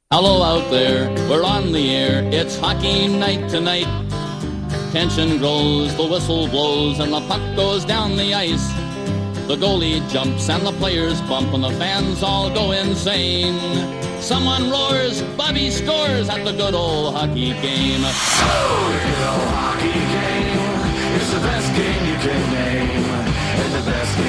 Hello out there, we're on the air, it's hockey night tonight. Tension grows, the whistle blows, and the puck goes down the ice. The goalie jumps and the players bump and the fans all go insane. Someone roars, Bobby scores at the good old hockey game. Oh, the good old hockey game is the best game you can name. And the best game